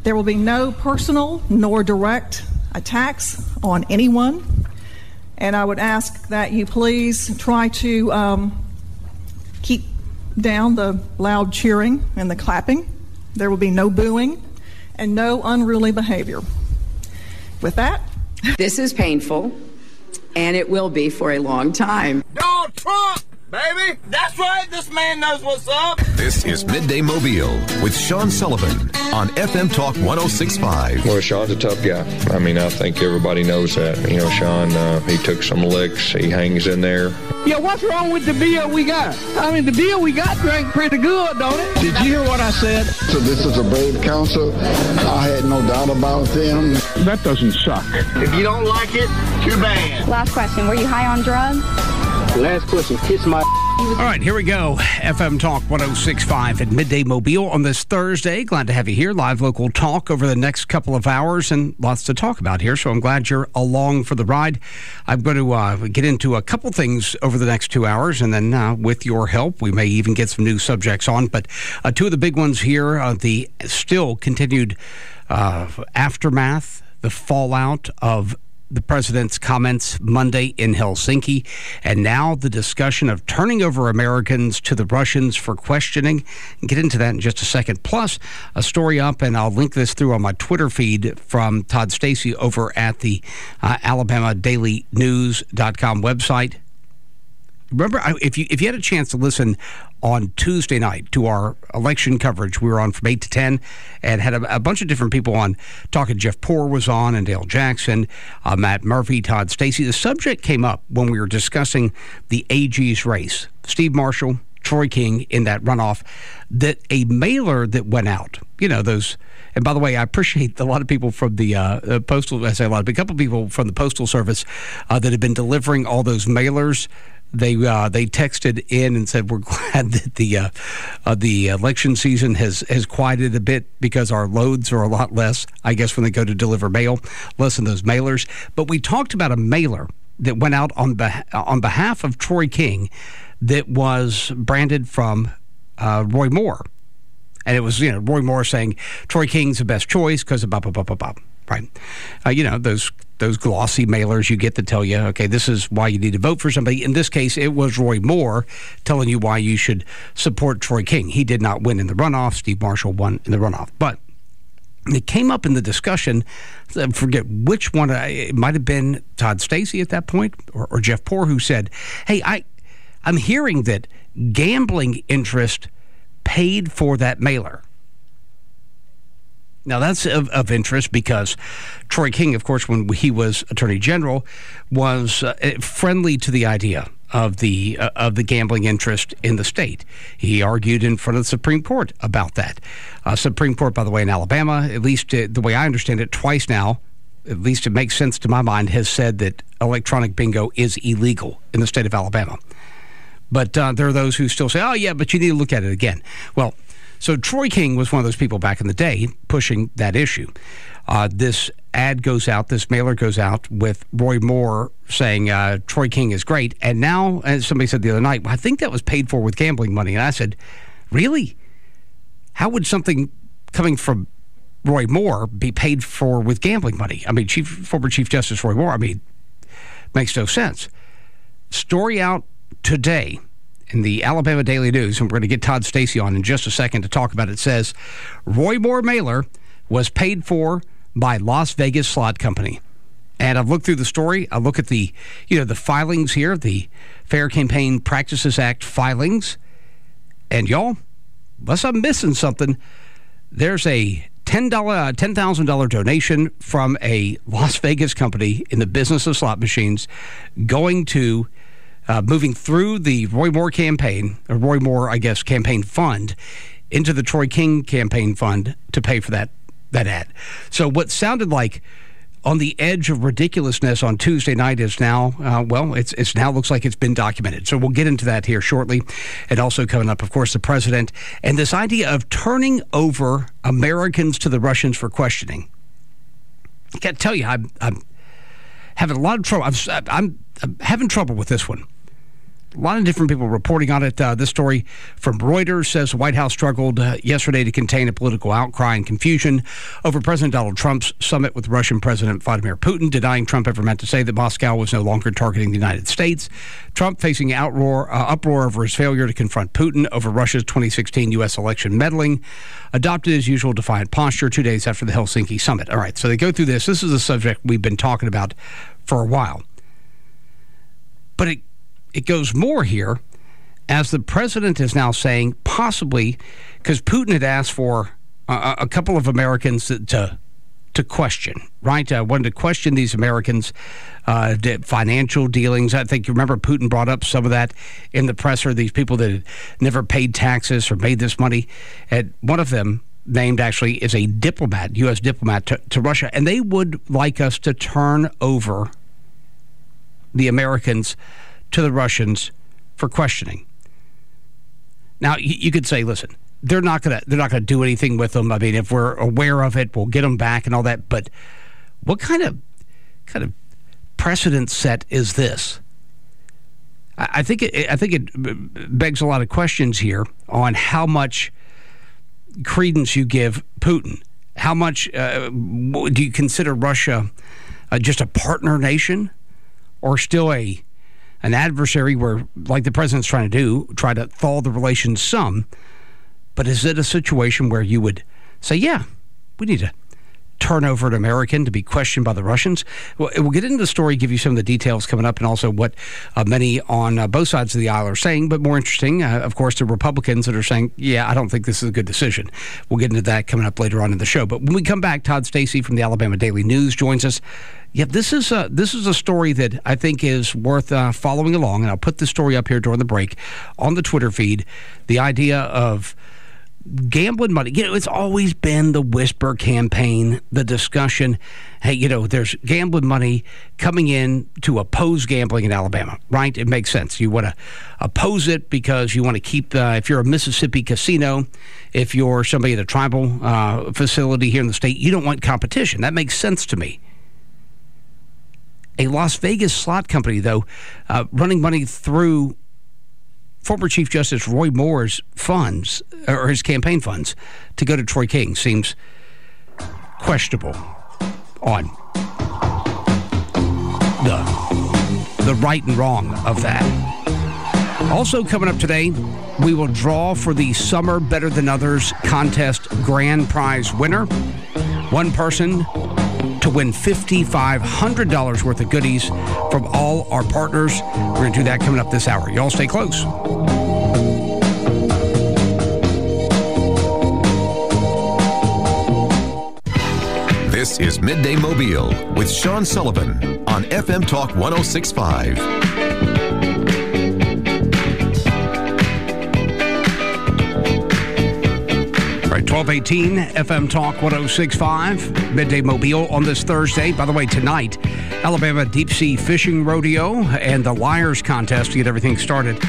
There will be no personal nor direct attacks on anyone. And I would ask that you please try to keep down the loud cheering and the clapping. There will be no booing and no unruly behavior. With that, this is painful, and it will be for a long time. Donald Trump, baby! That's right, this man knows what's up! This is Midday Mobile with Sean Sullivan on FM Talk 106.5. Well, Sean's a tough guy. I mean, I think everybody knows that. You know, Sean, he took some licks. He hangs in there. Yeah, what's wrong with the beer we got? I mean, the beer we got drank pretty good, don't it? Did you hear what I said? So this is a brave council. I had no doubt about them. That doesn't suck. If you don't like it, too bad. Last question, were you high on drugs? Last question, kiss my... All right, here we go. FM Talk 106.5 at Midday Mobile on this Thursday. Glad to have you here. Live local talk over the next couple of hours and lots to talk about here. So I'm glad you're along for the ride. I'm going to get into a couple things over the next 2 hours. And then with your help, we may even get some new subjects on. But two of the big ones here, the still continued aftermath, the fallout of the president's comments Monday in Helsinki, and now the discussion of turning over Americans to the Russians for questioning. I'll get into that in just a second. Plus, a story up, and I'll link this through on my Twitter feed from Todd Stacey over at the AlabamaDailyNews.com website. Remember, if you had a chance to listen on Tuesday night to our election coverage, we were on from 8 to 10 and had a bunch of different people on talking. Jeff Poore was on, and Dale Jackson, Matt Murphy, Todd Stacey. The subject came up when we were discussing the AG's race. Steve Marshall, Troy King in that runoff, that a mailer that went out, you know, those... And by the way, I appreciate a lot of people from the postal, I say a lot, but a couple of people from the Postal Service that have been delivering all those mailers. They texted in and said, we're glad that the election season has quieted a bit because our loads are a lot less, I guess, when they go to deliver mail, less than those mailers. But we talked about a mailer that went out on behalf of Troy King that was branded from Roy Moore. And it was, Roy Moore saying Troy King's the best choice because of blah, blah, blah, blah, blah. Right. Those glossy mailers you get that tell you, okay, this is why you need to vote for somebody. In this case, it was Roy Moore telling you why you should support Troy King. He did not win in the runoff. Steve Marshall won in the runoff. But it came up in the discussion, I forget which one, it might have been Todd Stacey at that point or Jeff Poore, who said, hey, I'm hearing that gambling interest paid for that mailer. Now, that's of interest because Troy King, of course, when he was Attorney General, was friendly to the idea of the gambling interest in the state. He argued in front of the Supreme Court about that. Supreme Court, by the way, in Alabama, at least the way I understand it, twice now, at least it makes sense to my mind, has said that electronic bingo is illegal in the state of Alabama. But there are those who still say, oh, yeah, but you need to look at it again. Well, so Troy King was one of those people back in the day pushing that issue. This ad goes out, this mailer goes out with Roy Moore saying Troy King is great. And now, as somebody said the other night, well, I think that was paid for with gambling money. And I said, really? How would something coming from Roy Moore be paid for with gambling money? I mean, former Chief Justice Roy Moore, makes no sense. Story out today in the Alabama Daily News, and we're going to get Todd Stacey on in just a second to talk about it, says Roy Moore mailer was paid for by Las Vegas Slot Company. And I've looked through the story. I look at the filings here, the Fair Campaign Practices Act filings. And y'all, unless I'm missing something, there's a $10,000 donation from a Las Vegas company in the business of slot machines going to moving through the Roy Moore campaign, or Roy Moore, I guess, campaign fund, into the Troy King campaign fund to pay for that ad. So what sounded like on the edge of ridiculousness on Tuesday night is now, it's now looks like it's been documented. So we'll get into that here shortly. And also coming up, of course, the president and this idea of turning over Americans to the Russians for questioning. I got to tell you, I'm having a lot of trouble. I'm having trouble with this one. A lot of different people reporting on it. This story from Reuters says the White House struggled yesterday to contain a political outcry and confusion over President Donald Trump's summit with Russian President Vladimir Putin, denying Trump ever meant to say that Moscow was no longer targeting the United States. Trump facing uproar over his failure to confront Putin over Russia's 2016 U.S. election meddling, adopted his usual defiant posture 2 days after the Helsinki summit. All right, so they go through this. This is a subject we've been talking about for a while. But it goes more here, as the president is now saying possibly, because Putin had asked for a couple of Americans to question, right? Wanted to question these Americans' financial dealings. I think you remember Putin brought up some of that in the presser, these people that had never paid taxes or made this money. And one of them, named actually, is a diplomat, U.S. diplomat to Russia, and they would like us to turn over the Americans to the Russians for questioning. Now, you could say, listen, they're not gonna do anything with them. I mean, if we're aware of it, we'll get them back and all that. But what kind of precedent set is this? I think it begs a lot of questions here on how much credence you give Putin. How much do you consider Russia just a partner nation, or still an adversary where, like the president's trying to do, try to thaw the relations some? But is it a situation where you would say, yeah, we need to turn over an American to be questioned by the Russians? We'll get into the story, give you some of the details coming up, and also what many on both sides of the aisle are saying. But more interesting, of course, the Republicans that are saying, yeah, I don't think this is a good decision. We'll get into that coming up later on in the show. But when we come back, Todd Stacey from the Alabama Daily News joins us. Yeah, this is a story that I think is worth following along, and I'll put the story up here during the break on the Twitter feed. The idea of gambling money. It's always been the whisper campaign, the discussion. Hey, there's gambling money coming in to oppose gambling in Alabama, right? It makes sense. You want to oppose it because you want to keep, if you're a Mississippi casino, if you're somebody at a tribal facility here in the state, you don't want competition. That makes sense to me. A Las Vegas slot company, though, running money through former Chief Justice Roy Moore's funds, or his campaign funds, to go to Troy King seems questionable on the right and wrong of that. Also coming up today, we will draw for the Summer Better Than Others contest grand prize winner. One person to win $5,500 worth of goodies from all our partners. We're going to do that coming up this hour. Y'all stay close. This is Midday Mobile with Sean Sullivan on FM Talk 106.5. All right, 1218 FM Talk 106.5, Midday Mobile on this Thursday. By the way, tonight, Alabama Deep Sea Fishing Rodeo and the Liars Contest to get everything started.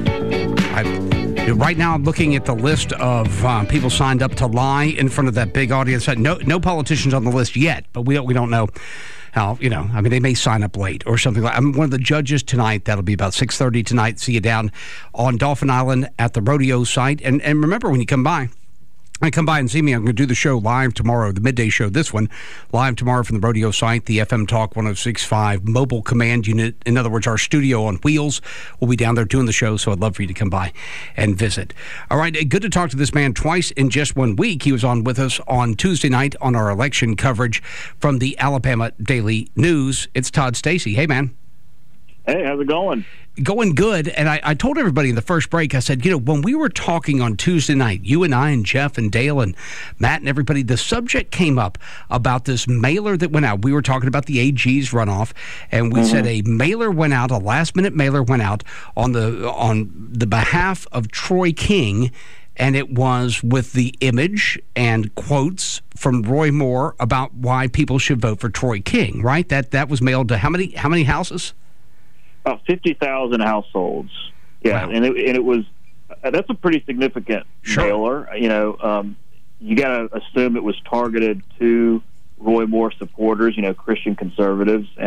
Right now, I'm looking at the list of people signed up to lie in front of that big audience. No politicians on the list yet, but we don't know how, they may sign up late or something. I'm one of the judges tonight. That'll be about 6:30 tonight. See you down on Dauphin Island at the rodeo site. And remember, when you come by and see me, I'm going to do the show live tomorrow, the midday show, this one, live tomorrow from the rodeo site, the FM Talk 106.5 mobile command unit. In other words, our studio on wheels. We'll be down there doing the show, so I'd love for you to come by and visit. All right, good to talk to this man twice in just 1 week. He was on with us on Tuesday night on our election coverage from the Alabama Daily News. It's Todd Stacey. Hey, man. Hey, how's it going? Going good. And I told everybody in the first break, I said, when we were talking on Tuesday night, you and I and Jeff and Dale and Matt and everybody, the subject came up about this mailer that went out. We were talking about the AG's runoff, and we said a mailer went out, a last-minute mailer went out on the behalf of Troy King, and it was with the image and quotes from Roy Moore about why people should vote for Troy King, right? That was mailed to how many houses? About 50,000 households. Yeah, wow. and it was that's a pretty significant mailer. You got to assume it was targeted to Roy Moore supporters, Christian conservatives, and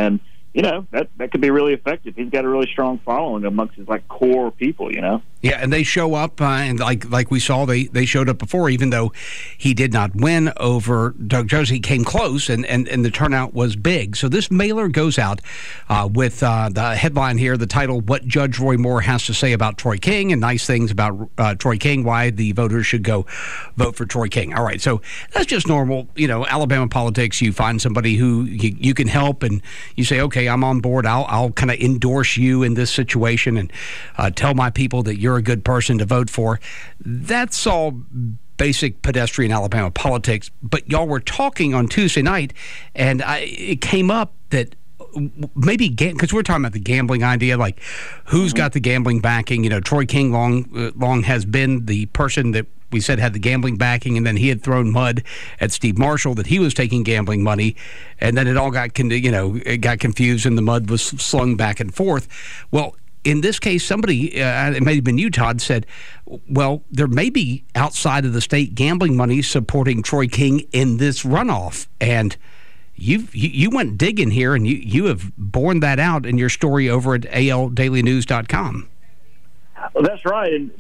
that could be really effective. He's got a really strong following amongst his core people, Yeah, and they show up, and like we saw, they showed up before, even though he did not win over Doug Jones. He came close, and the turnout was big. So this mailer goes out with the headline here, the title, What Judge Roy Moore Has to Say About Troy King, and nice things about Troy King, why the voters should go vote for Troy King. All right, so that's just normal, Alabama politics. You find somebody who you can help, and you say, okay, I'm on board. I'll kind of endorse you in this situation and tell my people that you're a good person to vote for. That's all basic pedestrian Alabama politics. But y'all were talking on Tuesday night, and it came up that maybe, because we're talking about the gambling idea, like who's got the gambling backing. Troy King long has been the person that we said had the gambling backing, and then he had thrown mud at Steve Marshall that he was taking gambling money, and then it all got it got confused and the mud was slung back and forth. Well, in this case, somebody, it may have been you, Todd, said, well, there may be outside of the state gambling money supporting Troy King in this runoff, and you went digging here, and you have borne that out in your story over at aldailynews.com. Well, that's right, and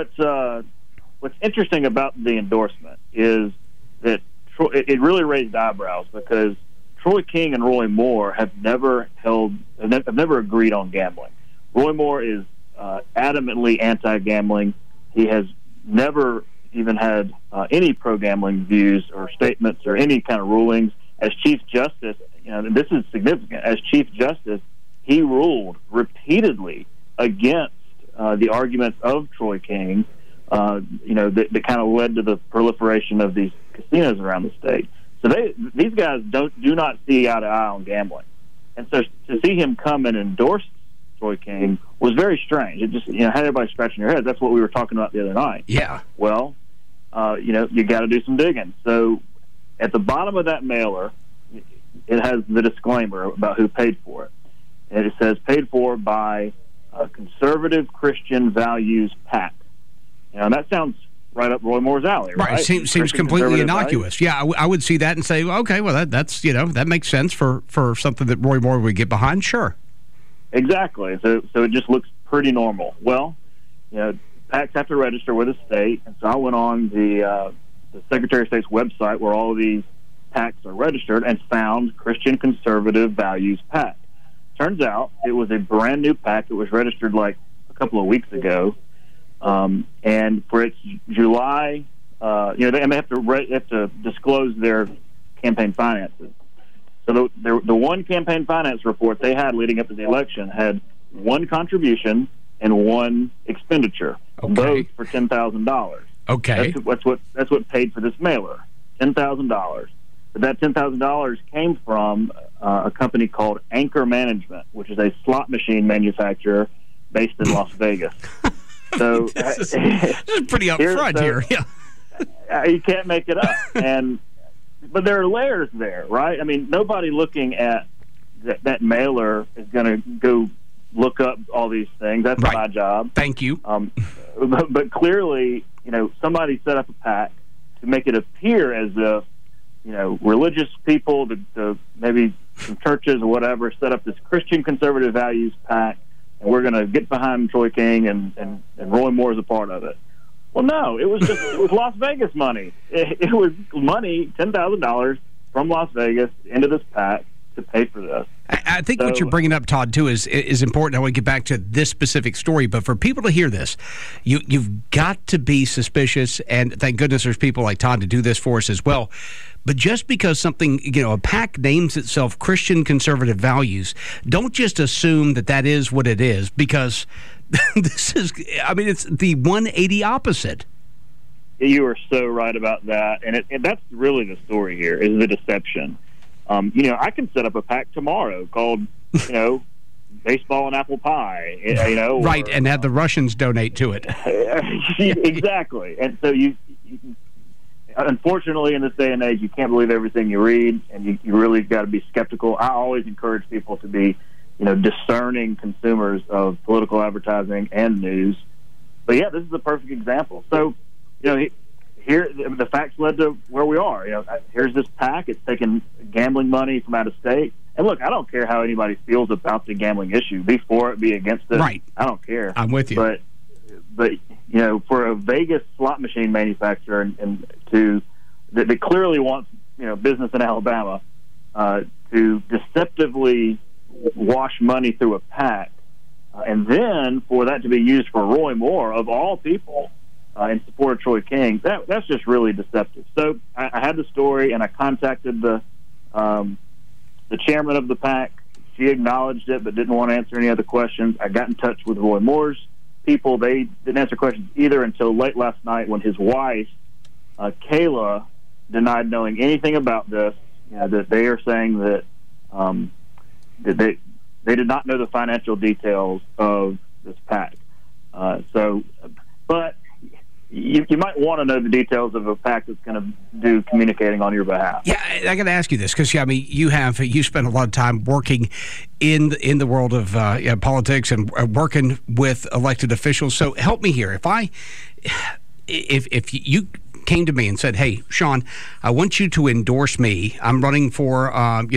what's interesting about the endorsement is that it really raised eyebrows because Troy King and Roy Moore have never agreed on gambling. Roy Moore is adamantly anti-gambling. He has never even had any pro-gambling views or statements or any kind of rulings. As Chief Justice, this is significant. As Chief Justice, he ruled repeatedly against the arguments of Troy King. That kind of led to the proliferation of these casinos around the state. So these guys do not see eye to eye on gambling, and so to see him come and endorse Troy King was very strange. It just had everybody scratching their heads. That's what we were talking about the other night. Yeah. Well, you got to do some digging. So at the bottom of that mailer, it has the disclaimer about who paid for it, and it says paid for by Conservative Christian Values PAC. And that sounds right up Roy Moore's alley, right? Right. Seems completely innocuous. Values. Yeah, I would see that and say, okay, well, that's that makes sense for something that Roy Moore would get behind. Sure. Exactly. So it just looks pretty normal. Well, PACs have to register with the state, and so I went on the Secretary of State's website where all of these PACs are registered and found Christian Conservative Values PAC. Turns out it was a brand new PAC. It was registered like a couple of weeks ago. And for its July, they have to disclose their campaign finances. So the one campaign finance report they had leading up to the election had one contribution and one expenditure, both for $10,000. Okay, that's what paid for this mailer, $10,000. But that $10,000 came from a company called Anchor Management, which is a slot machine manufacturer based in Las Vegas. So this is pretty upfront here. Yeah, you can't make it up. But there are layers there, right? I mean, nobody looking at that mailer is going to go look up all these things. That's right. My job. Thank you. But clearly, somebody set up a PAC to make it appear as if religious people, the maybe some churches or whatever, set up this Christian Conservative Values PAC. And we're going to get behind Troy King and Roy Moore is a part of it. Well, no, it was Las Vegas money. It was money, $10,000 from Las Vegas into this PAC to pay for this. I think what you're bringing up, Todd, too, is important. I want to get back to this specific story, but for people to hear this, you've got to be suspicious, and thank goodness there's people like Todd to do this for us as well. But just because something, a PAC names itself Christian Conservative Values, don't just assume that is what it is, because it's the 180 opposite. You are so right about that, and that's really the story here, is the deception. I can set up a PAC tomorrow called, baseball and apple pie, right, and have the Russians donate to it. Exactly. And so unfortunately, in this day and age, you can't believe everything you read, and you really got to be skeptical. I always encourage people to be, discerning consumers of political advertising and news. But yeah, this is a perfect example. So, here here the facts led to where we are. Here's this PAC. It's taking gambling money from out of state. And look, I don't care how anybody feels about the gambling issue. Be for it, be against it. Right. I don't care. I'm with you. But for a Vegas slot machine manufacturer and that clearly wants business in Alabama to deceptively wash money through a PAC, and then for that to be used for Roy Moore of all people in support of Troy King, that's just really deceptive. So I had the story, and I contacted the chairman of the PAC. She acknowledged it, but didn't want to answer any other questions. I got in touch with Roy Moore's people. They didn't answer questions either until late last night when his wife, Kayla, denied knowing anything about this. That they are saying that that they did not know the financial details of this PAC. But you might want to know the details of a PAC that's going to do communicating on your behalf. Yeah, I got to ask you this because you spent a lot of time working in the world of politics and working with elected officials. So help me here. If you came to me and said, "Hey, Sean, I want you to endorse me. I'm running for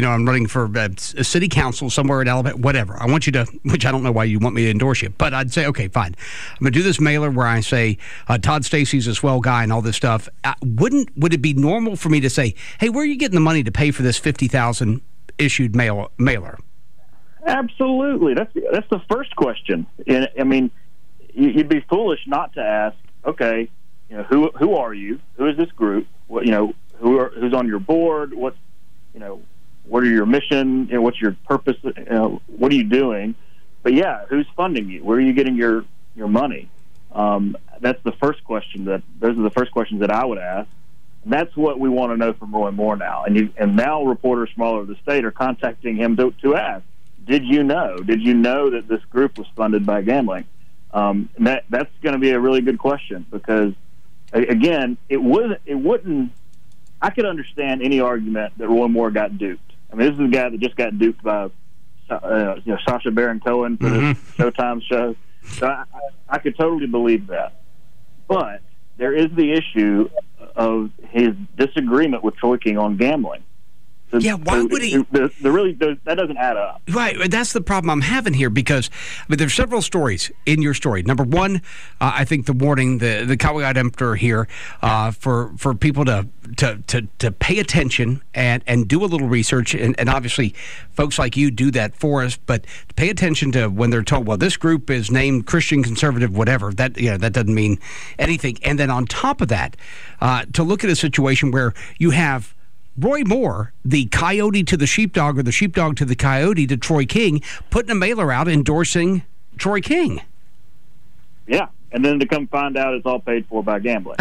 a city council somewhere in Alabama, whatever. I want you to," which I don't know why you want me to endorse you, but I'd say, okay, fine. I'm going to do this mailer where I say Todd Stacy's a swell guy and all this stuff. Would it be normal for me to say, "Hey, where are you getting the money to pay for this 50,000 issued mailer?" Absolutely. That's the first question. I mean, you'd be foolish not to ask. Okay. Who are you? Who is this group? What, who's on your board? What are your mission? What's your purpose? What are you doing? But yeah, who's funding you? Where are you getting your money? That's the first question. Those are the first questions that I would ask. And that's what we want to know from Roy Moore now. And now reporters from all over the state are contacting him to ask, did you know? Did you know that this group was funded by gambling? That's going to be a really good question because, again, it wouldn't. I could understand any argument that Roy Moore got duped. I mean, this is a guy that just got duped by Sacha Baron Cohen for the Showtime show. So I could totally believe that. But there is the issue of his disagreement with Troy King on gambling. Why would he? That doesn't add up. Right, that's the problem I'm having here because there's several stories in your story. Number one, I think the warning, the caveat emptor here for people to pay attention and do a little research, and obviously folks like you do that for us, but to pay attention to when they're told, well, this group is named Christian Conservative, whatever, that doesn't mean anything. And then on top of that, to look at a situation where you have Roy Moore, the coyote to the sheepdog or the sheepdog to the coyote to Troy King, putting a mailer out endorsing Troy King. Yeah, and then to come find out it's all paid for by gambling.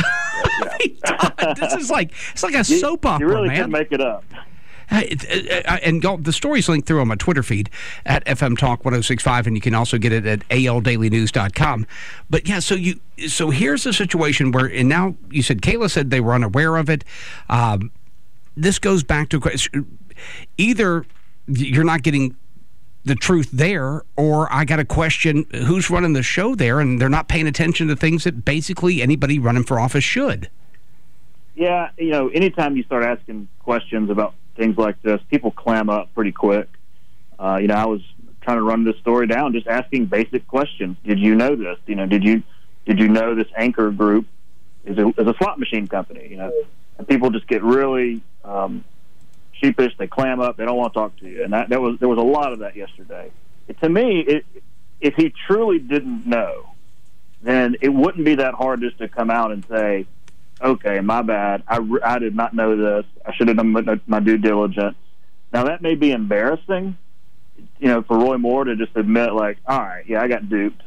This is like a soap opera, you really man. can make it up. And the story's linked through on my Twitter feed at FM Talk 1065, and you can also get it at aldailynews.com. But yeah, so here's the situation where, and now you said Kayla said they were unaware of it. This goes back to either you're not getting the truth there, or I got to question who's running the show there, and they're not paying attention to things that basically anybody running for office should. Yeah, anytime you start asking questions about things like this, people clam up pretty quick. I was trying to run this story down, just asking basic questions. Did you know this? Did you know this Anchor Group is a slot machine company? And people just get really sheepish. They clam up. They don't want to talk to you. And there was a lot of that yesterday. To me, if he truly didn't know, then it wouldn't be that hard just to come out and say, okay, my bad. I did not know this. I should have done my due diligence. Now, that may be embarrassing, for Roy Moore to just admit, like, all right, yeah, I got duped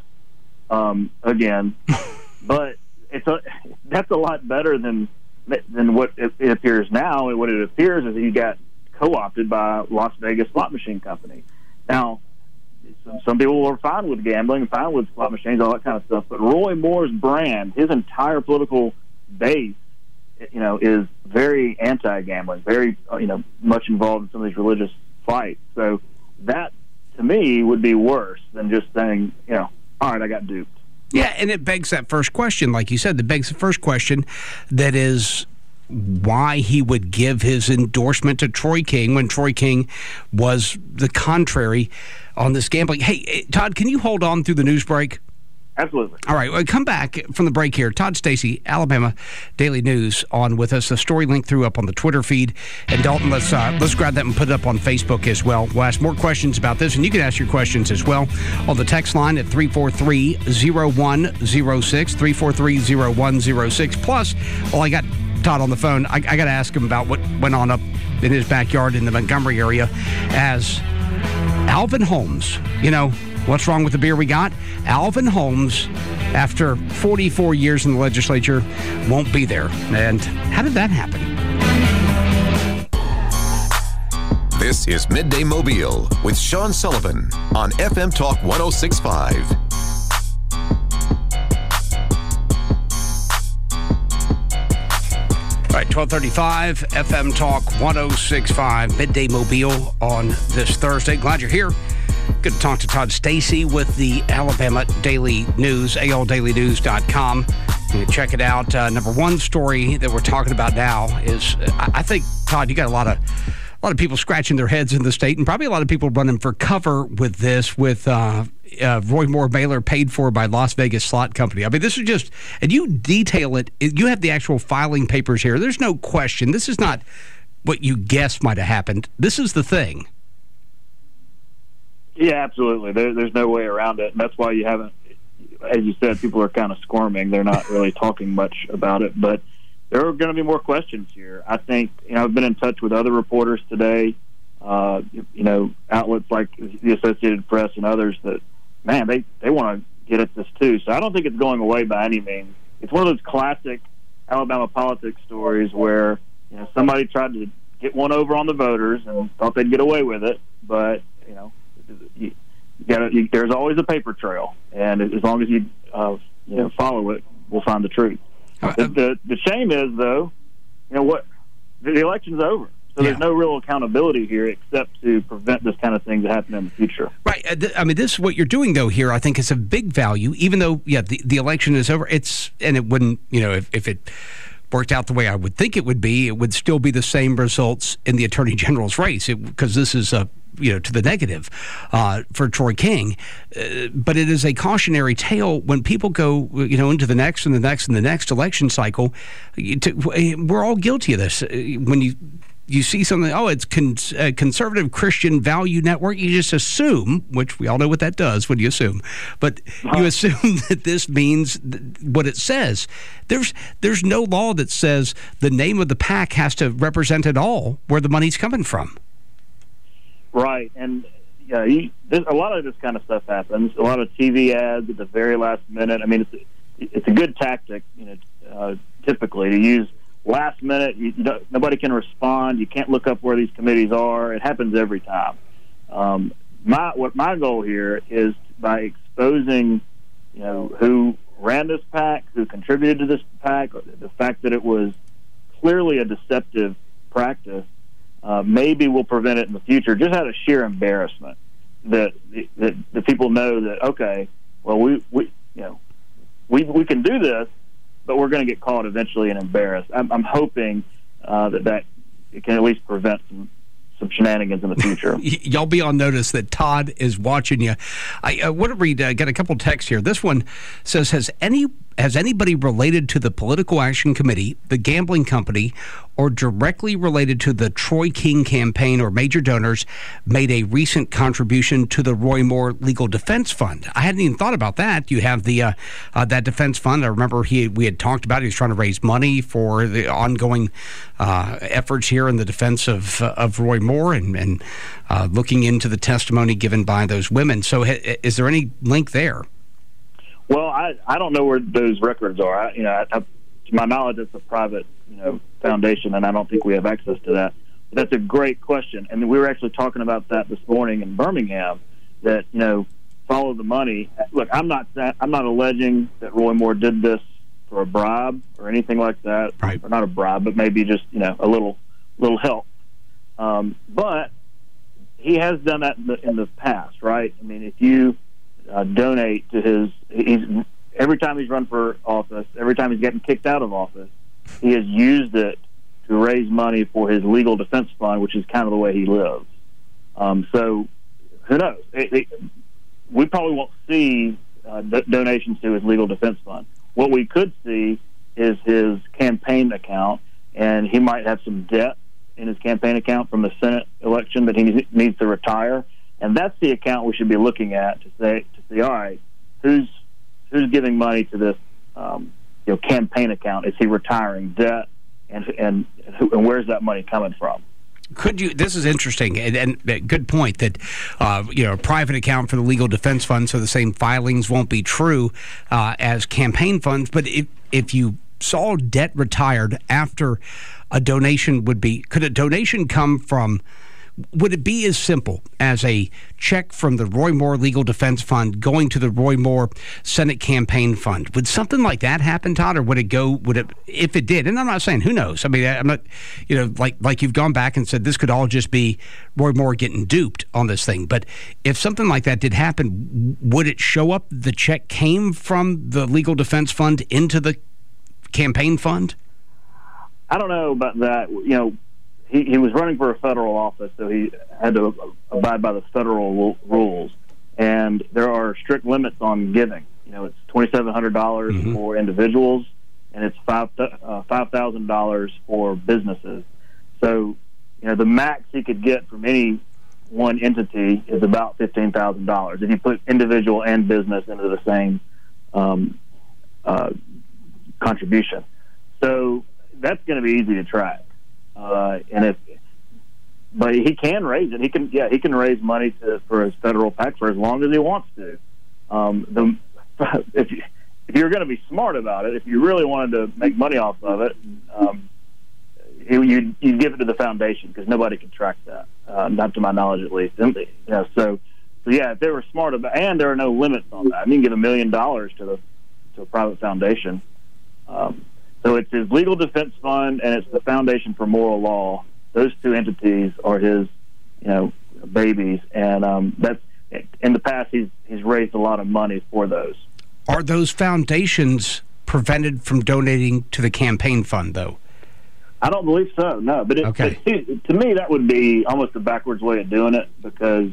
again. But that's a lot better than what it appears now. And what it appears is he got co-opted by Las Vegas slot machine company. Now, some people are fine with gambling, fine with slot machines, all that kind of stuff. But Roy Moore's brand, his entire political base, is very anti-gambling, very, much involved in some of these religious fights. So that, to me, would be worse than just saying, all right, I got duped. Yeah, and it begs that first question, like you said, that begs the first question that is why he would give his endorsement to Troy King when Troy King was the contrary on this gambling. Hey, Todd, can you hold on through the news break? Absolutely. All right, we'll come back from the break here. Todd Stacey, Alabama Daily News, on with us. The story link threw up on the Twitter feed. And Dalton, let's grab that and put it up on Facebook as well. We'll ask more questions about this, and you can ask your questions as well on the text line at 343-0106, 343-0106. Plus, while I got Todd on the phone, I got to ask him about what went on up in his backyard in the Montgomery area as Alvin Holmes, what's wrong with the beer we got? Alvin Holmes, after 44 years in the legislature, won't be there. And how did that happen? This is Midday Mobile with Sean Sullivan on FM Talk 106.5. All right, 1235, FM Talk 106.5, Midday Mobile on this Thursday. Glad you're here. Good to talk to Todd Stacey with the Alabama Daily News, aldailynews.com. You can check it out. Number one story that we're talking about now is, I think, Todd, you got a lot of people scratching their heads in the state, and probably a lot of people running for cover with this, with Roy Moore Mailer paid for by Las Vegas Slot Company. I mean, this is just, and you detail it. You have the actual filing papers here. There's no question. This is not what you guessed might have happened. This is the thing. Yeah, absolutely. There's no way around it. And that's why you haven't, as you said, people are kind of squirming. They're not really talking much about it. But there are going to be more questions here. I think, I've been in touch with other reporters today, outlets like the Associated Press and others that, man, they want to get at this too. So I don't think it's going away by any means. It's one of those classic Alabama politics stories where, somebody tried to get one over on the voters and thought they'd get away with it. But, there's always a paper trail, and as long as you follow it, we'll find the truth. The shame is, though, the election's over, so there's no real accountability here except to prevent this kind of thing to happen in the future. Right. I mean, this what you're doing though here, I think, is a big value. Even though, the election is over, and it wouldn't, if it worked out the way I would think it would be, it would still be the same results in the Attorney General's race, because this is to the negative for Troy King. But it is a cautionary tale when people go, into the next and the next and the next election cycle. We're all guilty of this. When you see something, it's conservative Christian value network, you just assume, which we all know what that does when you assume, but you assume that this means what it says. There's no law that says the name of the PAC has to represent at all where the money's coming from. Right, and a lot of this kind of stuff happens. A lot of TV ads at the very last minute. I mean, it's a good tactic, typically to use last minute. Nobody can respond. You can't look up where these committees are. It happens every time. My goal here is by exposing, who ran this PAC, who contributed to this PAC, the fact that it was clearly a deceptive practice. Maybe we'll prevent it in the future, just out of sheer embarrassment. That the people know that, okay, well, we can do this, but we're going to get caught eventually and embarrassed. I'm hoping that it can at least prevent some shenanigans in the future. Y'all be on notice that Todd is watching you. I want to read, got a couple texts here. This one says, has anybody related to the Political Action Committee, the gambling company, or directly related to the Troy King campaign or major donors made a recent contribution to the Roy Moore Legal Defense Fund? I hadn't even thought about that. You have the that defense fund. I remember we had talked about it. He was trying to raise money for the ongoing efforts here in the defense of Roy Moore and looking into the testimony given by those women. So is there any link there? Well, I don't know where those records are. To my knowledge, it's a private, foundation, and I don't think we have access to that. But that's a great question, and we were actually talking about that this morning in Birmingham. That follow the money. Look, I'm not alleging that Roy Moore did this for a bribe or anything like that. Right. Or not a bribe, but maybe just a little help. But he has done that in the past, right? I mean, if you donate to every time he's run for office, every time he's getting kicked out of office, he has used it to raise money for his legal defense fund, which is kind of the way he lives. So who knows? We probably won't see donations to his legal defense fund. What we could see is his campaign account, and he might have some debt in his campaign account from the Senate election that he needs to retire. And that's the account we should be looking at to see, all right, who's giving money to this campaign account? Is he retiring debt, and where's that money coming from? Could you? This is interesting, and good point that a private account for the legal defense fund, so the same filings won't be true as campaign funds. But if you saw debt retired after a donation, could a donation come from? Would it be as simple as a check from the Roy Moore Legal Defense Fund going to the Roy Moore Senate Campaign Fund? Would something like that happen, Todd, or would it go? If it did? And I'm not saying who knows. I mean, I'm not, like you've gone back and said this could all just be Roy Moore getting duped on this thing. But if something like that did happen, would it show up? The check came from the Legal Defense Fund into the campaign fund? I don't know about that. He was running for a federal office, so he had to abide by the federal rules. And there are strict limits on giving. It's $2,700 for individuals, and it's $5,000 for businesses. So, the max he could get from any one entity is about $15,000 if you put individual and business into the same contribution. So that's going to be easy to track. But he can raise it. He can raise money for his federal PAC for as long as he wants to. If you're going to be smart about it, if you really wanted to make money off of it, you'd give it to the foundation because nobody can track that, not to my knowledge at least. So if they were smart about, and there are no limits on that. I mean, you can give $1 million to a private foundation. So it's his legal defense fund and it's the Foundation for Moral Law. Those two entities are his, babies, and that's in the past he's raised a lot of money for those. Are those foundations prevented from donating to the campaign fund, though? I don't believe so. No, but okay. To me that would be almost a backwards way of doing it because,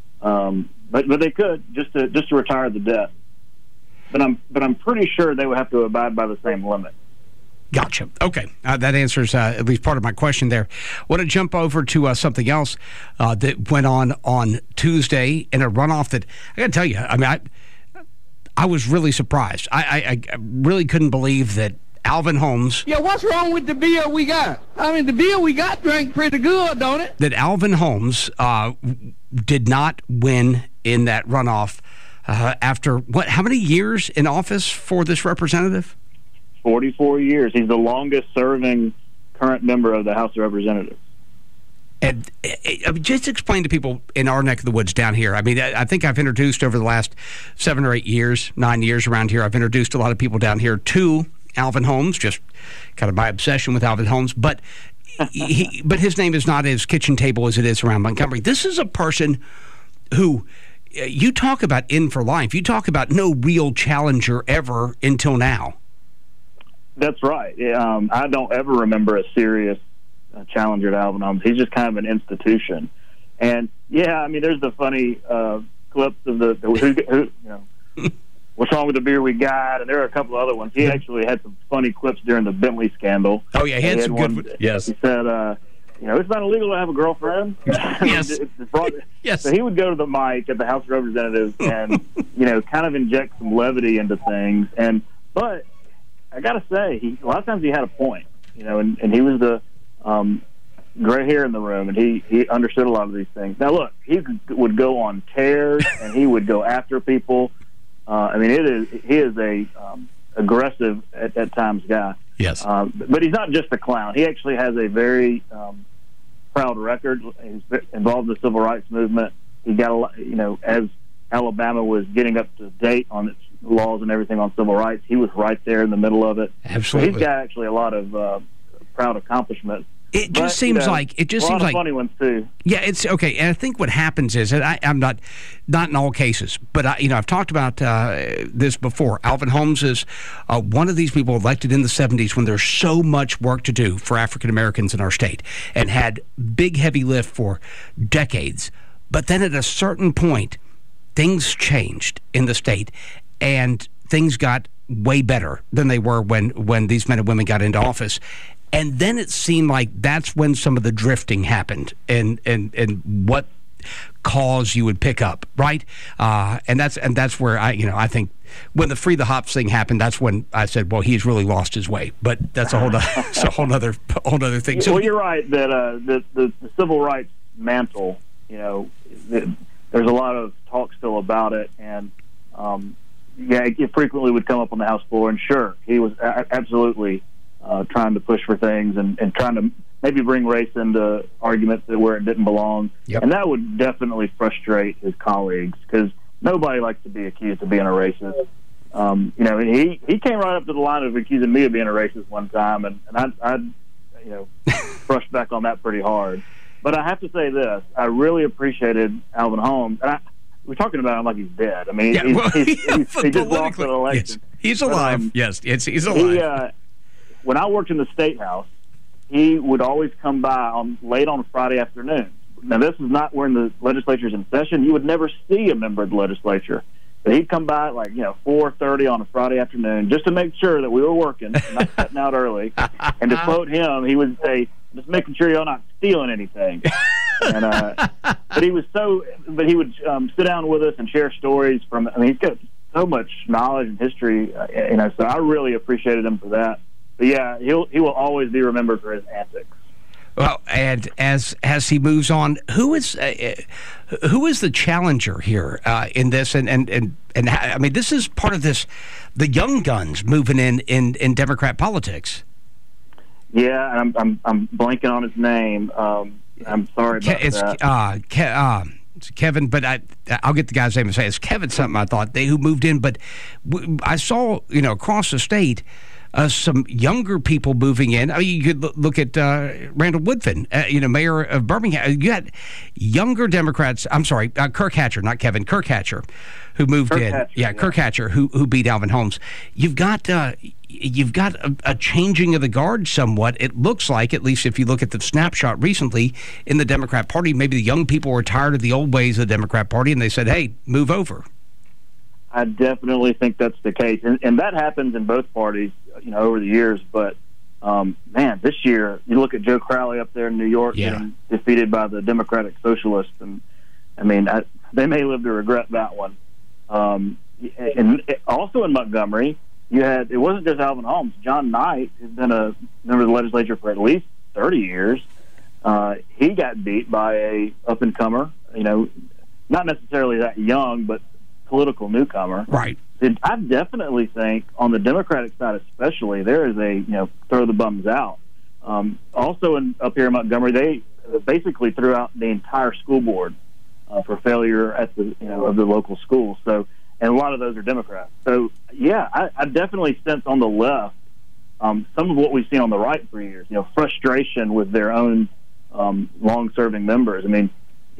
but they could just to retire the debt. But I'm pretty sure they would have to abide by the same limit. Gotcha. Okay. That answers at least part of my question there. I want to jump over to something else that went on Tuesday in a runoff that, I got to tell you, I mean, I was really surprised. I really couldn't believe that Alvin Holmes... Yeah, what's wrong with the bill we got? I mean, the bill we got drank pretty good, don't it? That Alvin Holmes did not win in that runoff after, how many years in office for this representative? 44 years. He's the longest-serving current member of the House of Representatives. And just explain to people in our neck of the woods down here. I mean, I think I've introduced over the last 7 or 8 years, 9 years around here, I've introduced a lot of people down here to Alvin Holmes, just kind of my obsession with Alvin Holmes. But but his name is not as kitchen table as it is around Montgomery. This is a person who... You talk about in for life. You talk about no real challenger ever until now. That's right. I don't ever remember a serious challenger to Alvin Holmes. He's just kind of an institution. And, I mean, there's the funny clips of what's wrong with the beer we got, and there are a couple of other ones. He actually had some funny clips during the Bentley scandal. Oh, yeah, he had some good... Yes. He said... it's not illegal to have a girlfriend. Yes. Yes. So he would go to the mic at the House of Representatives and, kind of inject some levity into things. But I got to say, a lot of times he had a point, and he was the gray hair in the room, and he understood a lot of these things. Now, look, he would go on tears, and he would go after people. I mean, he is a aggressive at times guy. Yes. But he's not just a clown. He actually has a very proud record. He's involved in the civil rights movement. He got a lot, as Alabama was getting up to date on its laws and everything on civil rights, he was right there in the middle of it. Absolutely. So he's got actually a lot of proud accomplishments. It just seems like funny ones too. Yeah, it's okay. And I think what happens is, and I'm not in all cases, but I've talked about this before. Alvin Holmes is one of these people elected in the 70s when there's so much work to do for African Americans in our state, and had big heavy lift for decades. But then at a certain point, things changed in the state, and things got way better than they were when these men and women got into office. And then it seemed like that's when some of the drifting happened, and what cause you would pick up, right? And that's where I think when the Free the Hops thing happened, that's when I said, well, he's really lost his way. But that's a whole other thing. So, well, you're right that the civil rights mantle, there's a lot of talk still about it, and it frequently would come up on the House floor. And sure, he was absolutely trying to push for things and trying to maybe bring race into arguments where it didn't belong. Yep. And that would definitely frustrate his colleagues, because nobody likes to be accused of being a racist. He came right up to the line of accusing me of being a racist one time, and I brushed back on that pretty hard. But I have to say this: I really appreciated Alvin Holmes. And we're talking about him like he's dead. I mean, he just lost an election. Yes, he's alive. He's alive. When I worked in the State House, he would always come by late on Friday afternoon. Now, this is not when the legislature's in session. You would never see a member of the legislature. But he'd come by at 4:30 on a Friday afternoon just to make sure that we were working and not setting out early. And to quote him, he would say, "Just making sure you're not stealing anything." And but he would sit down with us and share stories from. I mean, he's got so much knowledge and history. So I really appreciated him for that. But yeah, he will always be remembered for his antics. Well, and as he moves on, who is the challenger here in this? And I mean, this is part of this, the young guns moving in Democrat politics. Yeah, I'm blanking on his name. I'm sorry about that. It's Kevin, but I'll get the guy's name and say it's Kevin something. I thought who moved in, but I saw across the state. Some younger people moving in. I mean, you could look at Randall Woodfin, mayor of Birmingham. You had younger Democrats. I'm sorry, Kirk Hatcher, not Kevin. Kirk Hatcher, who moved in. Hatcher, Kirk Hatcher, who beat Alvin Holmes. You've got a changing of the guard somewhat. It looks like, at least if you look at the snapshot recently in the Democrat Party, maybe the young people were tired of the old ways of the Democrat Party, and they said, "Hey, move over." I definitely think that's the case, and that happens in both parties, over the years. But man, this year you look at Joe Crowley up there in New York, getting defeated by the Democratic Socialists, and I mean, they may live to regret that one. And also in Montgomery, it wasn't just Alvin Holmes. John Knight has been a member of the legislature for at least 30 years. He got beat by a up and comer, not necessarily that young, but political newcomer. Right. I definitely think on the Democratic side especially, there is a, throw the bums out. Also up here in Montgomery, they basically threw out the entire school board for failure at the, of the local schools. So, and a lot of those are Democrats. So, yeah, I definitely sense on the left some of what we've seen on the right for years, frustration with their own long-serving members. I mean,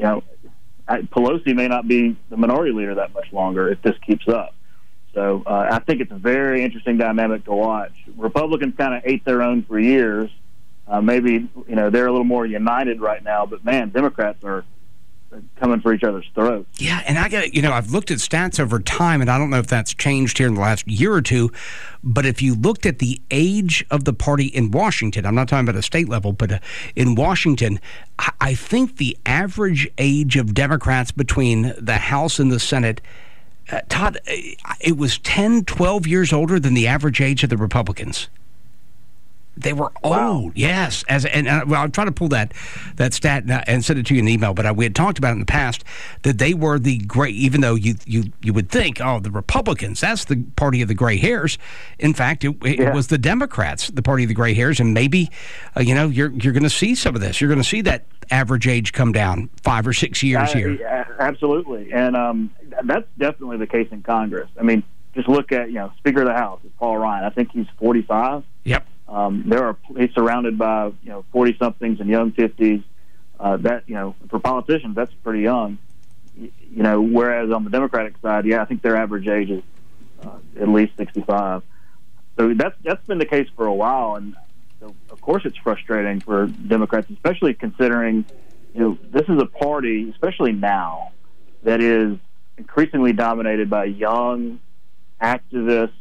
Pelosi may not be the minority leader that much longer if this keeps up. So I think it's a very interesting dynamic to watch. Republicans kind of ate their own for years. Maybe, they're a little more united right now, but man, Democrats are coming for each other's throats. Yeah, and I've looked at stats over time, and I don't know if that's changed here in the last year or two, but if you looked at the age of the party in Washington, I'm not talking about a state level, but in Washington, I think the average age of Democrats between the House and the Senate, Todd, it was 10, 12 years older than the average age of the Republicans. They were old, yes. I'll try to pull that stat and send it to you in an email. But we had talked about in the past that they were the gray. Even though you would think, the Republicans, that's the party of the gray hairs. In fact, it was the Democrats, the party of the gray hairs. And maybe, you're going to see some of this. You're going to see that average age come down 5 or 6 years here. Yeah, absolutely, and that's definitely the case in Congress. I mean, just look at Speaker of the House, Paul Ryan. I think he's 45. Yep. He's surrounded by 40-somethings and young 50s. That for politicians, that's pretty young. Whereas on the Democratic side, I think their average age is at least 65. So that's been the case for a while, and so of course it's frustrating for Democrats, especially considering this is a party, especially now, that is increasingly dominated by young activists,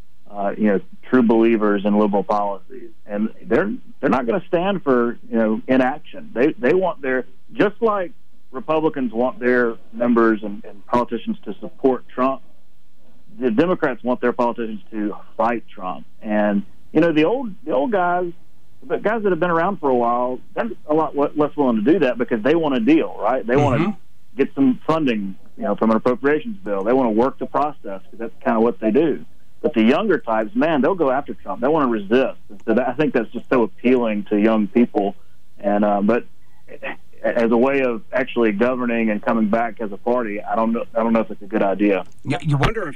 true believers in liberal policies, and they're not going to stand for inaction. They want just like Republicans want their members and politicians to support Trump. The Democrats want their politicians to fight Trump, and the old guys, the guys that have been around for a while, they're a lot less willing to do that because they want a deal, right? They want to get some funding, from an appropriations bill. They want to work the process because that's kind of what they do. But the younger types, man, they'll go after Trump. They want to resist. So I think that's just so appealing to young people, and but as a way of actually governing and coming back as a party, I don't know if it's a good idea. You wonder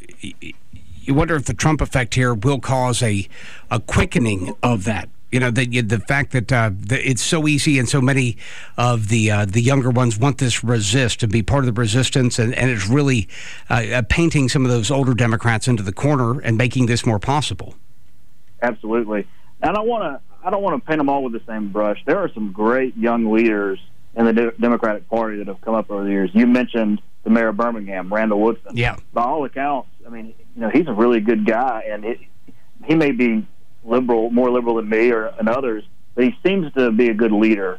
if the Trump effect here will cause a quickening of that. The fact that it's so easy and so many of the younger ones want this resist and be part of the resistance, and it's really painting some of those older Democrats into the corner and making this more possible. Absolutely. I don't want to paint them all with the same brush. There are some great young leaders in the Democratic Party that have come up over the years. You mentioned the mayor of Birmingham, Randall Woodson. Yeah. By all accounts, he's a really good guy, and he may be more liberal than me and others, but he seems to be a good leader.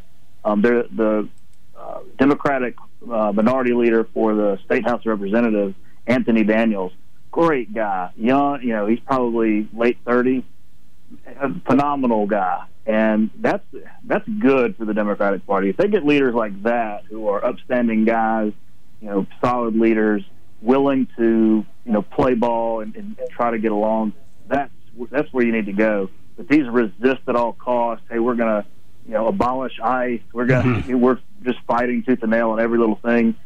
The Democratic minority leader for the State House of Representatives, Anthony Daniels, great guy. Young, he's probably late 30s. A phenomenal guy, and that's good for the Democratic Party. If they get leaders like that who are upstanding guys, solid leaders, willing to play ball and try to get along, that's where you need to go. But these resist at all costs. Hey, we're going to abolish ICE. We're just fighting tooth and nail on every little thing.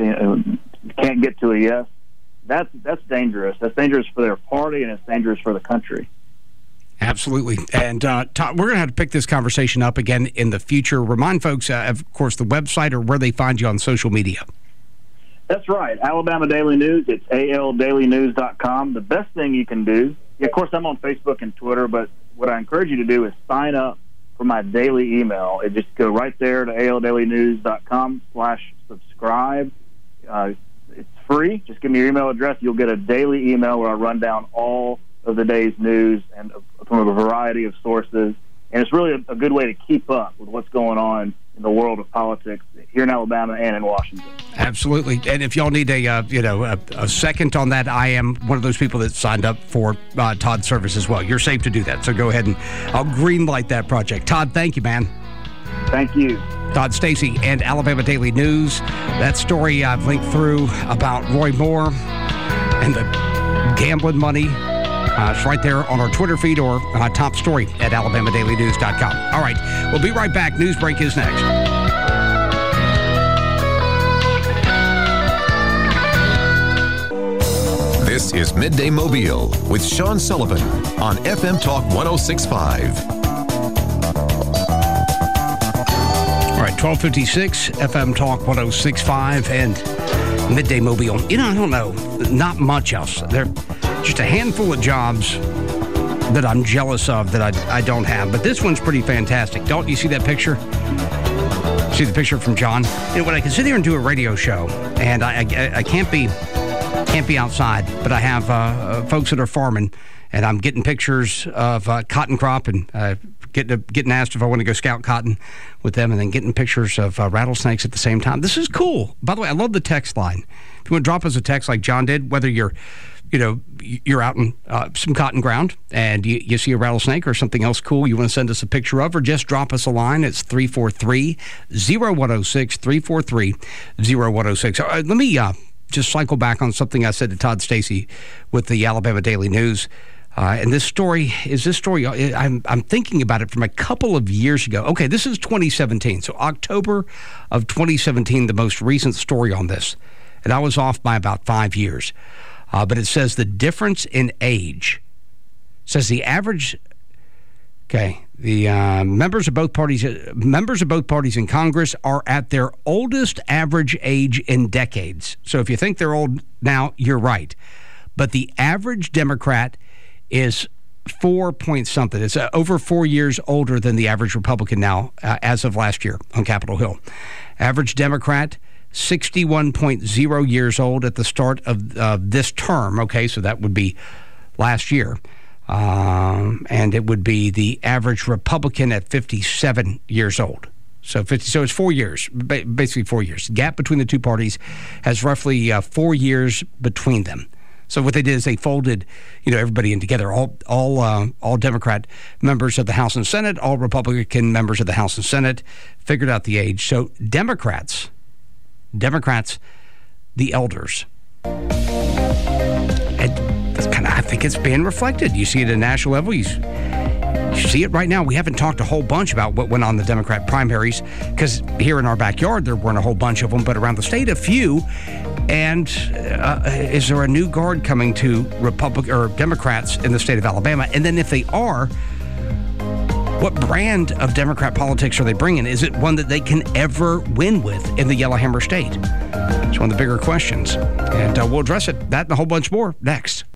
Can't get to a yes. That's dangerous. That's dangerous for their party, and it's dangerous for the country. Absolutely. And Todd, we're going to have to pick this conversation up again in the future. Remind folks, of course, the website or where they find you on social media. That's right. Alabama Daily News. It's aldailynews.com. The best thing you can do, of course, I'm on Facebook and Twitter, but what I encourage you to do is sign up for my daily email. And just go right there to aldailynews.com/subscribe. It's free. Just give me your email address. You'll get a daily email where I run down all of the day's news and from a variety of sources, and it's really a good way to keep up with what's going on in the world of politics here in Alabama and in Washington. Absolutely. And if y'all need a second on that, I am one of those people that signed up for Todd's service as well. You're safe to do that, so go ahead and I'll green light that project. Todd, thank you, man. Thank you. Todd Stacy and Alabama Daily News. That story I've linked through about Roy Moore and the gambling money. It's right there on our Twitter feed or top story at alabamadailynews.com. All right, we'll be right back. News break is next. This is Midday Mobile with Sean Sullivan on FM Talk 106.5. All right, 1256 FM Talk 106.5 and Midday Mobile. I don't know, not much else. There just a handful of jobs that I'm jealous of that I don't have. But this one's pretty fantastic. Don't you see that picture? See the picture from John? When I can sit here and do a radio show, and I can't be outside, but I have folks that are farming, and I'm getting pictures of cotton crop and getting asked if I want to go scout cotton with them, and then getting pictures of rattlesnakes at the same time. This is cool. By the way, I love the text line. If you want to drop us a text like John did, whether you're out in some cotton ground and you see a rattlesnake or something else cool you want to send us a picture of, or just drop us a line. It's 343-0106, 343-0106. Let me just cycle back on something I said to Todd Stacy with the Alabama Daily News. And this story, I'm thinking about it from a couple of years ago. Okay, this is 2017. So October of 2017, the most recent story on this. And I was off by about 5 years. But it says the difference in age. It says the average Okay, the members of both parties in Congress are at their oldest average age in decades. So if you think they're old now, you're right. But the average Democrat is 4-point-something. It's over 4 years older than the average Republican now, as of last year on Capitol Hill. Average Democrat, 61.0 years old at the start of this term. Okay, so that would be last year. And it would be the average Republican at 57 years old. So it's 4 years, basically 4 years. The gap between the two parties has roughly 4 years between them. So what they did is they folded, everybody in together, all Democrat members of the House and Senate, all Republican members of the House and Senate, figured out the age. So Democrats, the elders. I think it's being reflected. You see it at a national level. You see it right now. We haven't talked a whole bunch about what went on in the Democrat primaries because here in our backyard there weren't a whole bunch of them, but around the state a few. And is there a new guard coming to Democrats in the state of Alabama? And then if they are, what brand of Democrat politics are they bringing? Is it one that they can ever win with in the Yellowhammer State? It's one of the bigger questions. And we'll address that and a whole bunch more next.